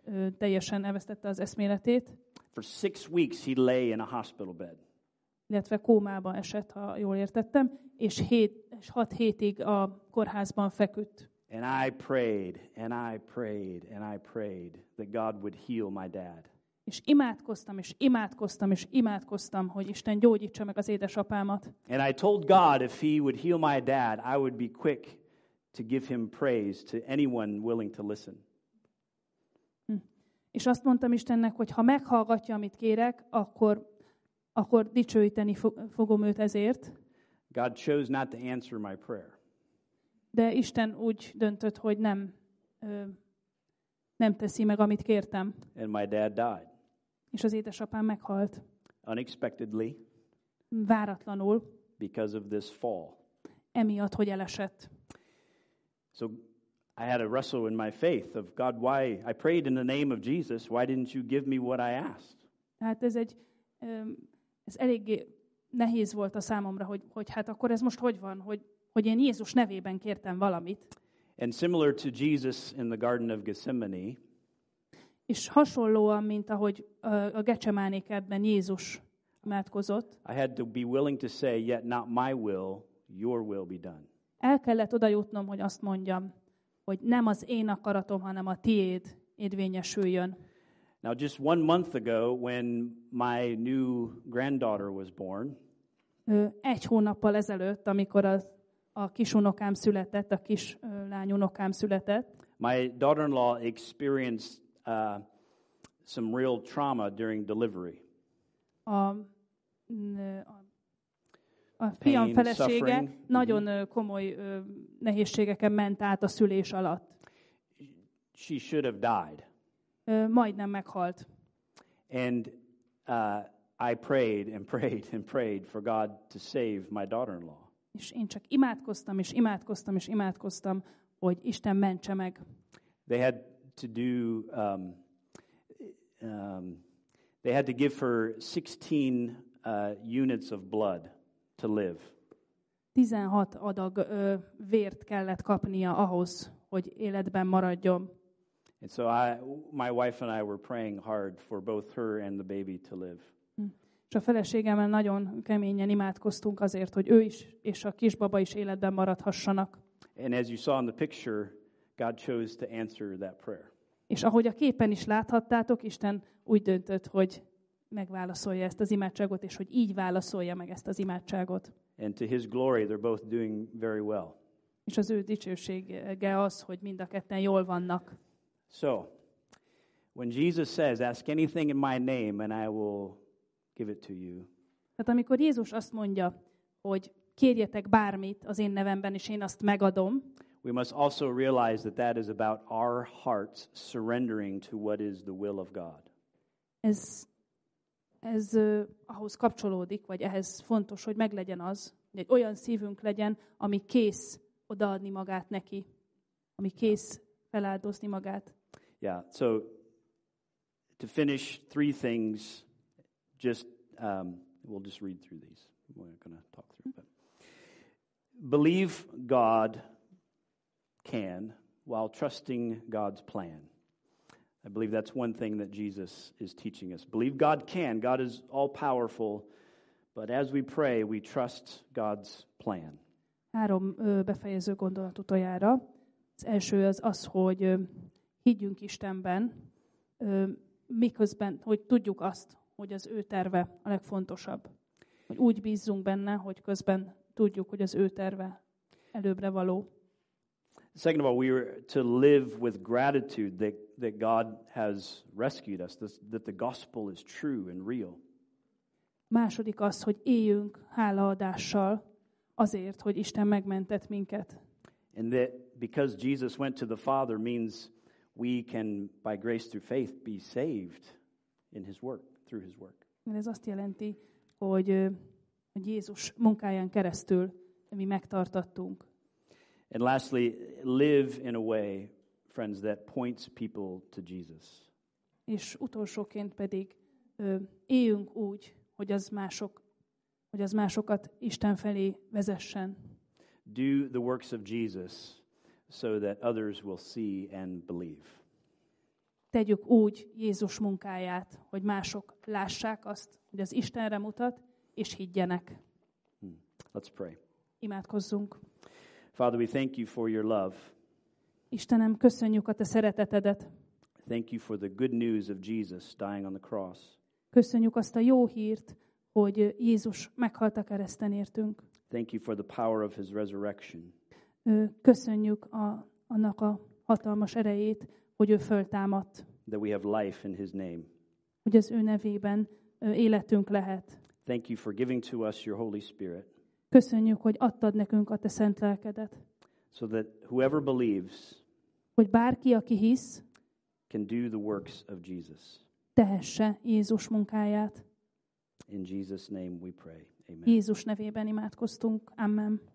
ö, teljesen elvesztette az eszméletét, For six weeks, he'd lay in a hospital bed. illetve kómába esett, ha jól értettem, és, hét, és hat hétig a kórházban feküdt. And I prayed, and I prayed, and I prayed that God would heal my dad. És imádkoztam, és imádkoztam, és imádkoztam, hogy Isten gyógyítsa meg az édesapámat. And I told God if he would heal my dad, I would be quick to give him praise to anyone willing to listen. Hm. És azt mondtam Istennek, hogy ha meghallgatja, amit kérek, akkor, akkor dicsőíteni fogom őt ezért. God chose not to answer my prayer. De Isten úgy döntött, hogy nem, ö, nem teszi meg, amit kértem. And my dad died. És az édesapám meghalt. Unexpectedly. Váratlanul. Because of this fall. Emiatt, hogy elesett. So I had to wrestle in my faith of God, why I prayed in the name of Jesus, why didn't you give me what I asked? Tehát ez egy, ez eléggé nehéz volt a számomra, hogy, hogy hát akkor ez most hogy van, hogy, hogy én Jézus nevében kértem valamit. And similar to Jesus in the Garden of Gethsemane, és hasonlóan, mint ahogy a Gecsemáné kertben Jézus imádkozott, I had to be willing to say, yet not my will, your will be done. El kellett oda jutnom, hogy azt mondjam, hogy nem az én akaratom, hanem a tiéd érvényesüljön. Now, just one month ago, when my new granddaughter was born, egy hónappal ezelőtt, amikor az, a kisunokám született, a kis lányunokám született, my daughter-in-law experienced uh, some real trauma during delivery. A, a, a fiam Pain, felesége suffering. nagyon Mm-hmm. komoly ö, nehézségeken ment át a szülés alatt. She should have died. Ö, majdnem meghalt. And uh, I prayed and prayed and prayed for God to save my daughter-in-law. És én csak imádkoztam, és imádkoztam, és imádkoztam, hogy Isten mentse meg. They had to do, um, um, they had to give her sixteen uh, units of blood to live. tizenhat adag ö, vért kellett kapnia ahhoz, hogy életben maradjon. And so I, my wife and I were praying hard for both her and the baby to live. És a feleségemmel nagyon keményen imádkoztunk azért, hogy ő is és a kisbaba is életben maradhassanak. And as you saw in the picture, God chose to answer that prayer. És ahogy a képen is láthattátok, Isten úgy döntött, hogy megválaszolja ezt az imádságot, és hogy így válaszolja meg ezt az imádságot. And to his glory, they're both doing very well. És az ő dicsősége az, hogy mind a ketten jól vannak. So, when Jesus says, ask anything in my name and I will give it to you. Tehát amikor Jézus azt mondja, hogy kérjetek bármit az én nevemben, és én azt megadom, We must also realize that that is about our hearts surrendering to what is the will of God. ez, ez uh, ahhoz kapcsolódik, vagy ehhez fontos, hogy meglegyen az, hogy egy olyan szívünk legyen, ami kész odaadni magát neki, ami kész feláldozni magát. Yeah, so to finish, three things, just, um, we'll just read through these. We're not going to talk through it. Believe God can while trusting God's plan. I believe that's one thing that Jesus is teaching us. Believe God can. God is all-powerful, but as we pray, we trust God's plan. Három ö, befejező gondolat utoljára. Az első az az, hogy ö, higgyünk Istenben, ö, miközben, hogy tudjuk azt, hogy az ő terve a legfontosabb. Hogy úgy bízzunk benne, hogy közben tudjuk, hogy az ő terve előbbre való. Second of all, we are to live with gratitude that, that God has rescued us, this, that the gospel is true and real. Második az, hogy éljünk hálaadással azért, hogy Isten megmentett minket. And that because Jesus went to the Father means we can, by grace through faith, be saved in his work, through his work. Mert ez azt jelenti, hogy, ö, hogy Jézus munkáján keresztül mi megtartattunk. And lastly, live in a way, friends, that points people to Jesus. És utolsóként pedig ö, éljünk úgy, hogy az mások, hogy az másokat Isten felé vezessen. Do the works of Jesus so that others will see and believe. tegyük úgy Jézus munkáját, hogy mások lássák azt, hogy az Istenre mutat, és higgyenek. Let's pray. Imádkozzunk. Father, we thank you for your love. Istenem, köszönjük a te szeretetedet. Thank you for the good news of Jesus dying on the cross. Köszönjük azt a jó hírt, hogy Jézus meghalt a kereszten értünk. Thank you for the power of his resurrection. Köszönjük a, annak a hatalmas erejét, hogy ő föltámadt. That we have life in his name. Hogy az ő nevében életünk lehet. Thank you for giving to us your Holy Spirit. Köszönjük, hogy adtad nekünk a te szent lelkedet. So that whoever believes hogy bárki, aki hisz, can do the works of Jesus. tehesse Jézus munkáját. In Jesus' name we pray. Amen. Jézus nevében imádkoztunk. Amen.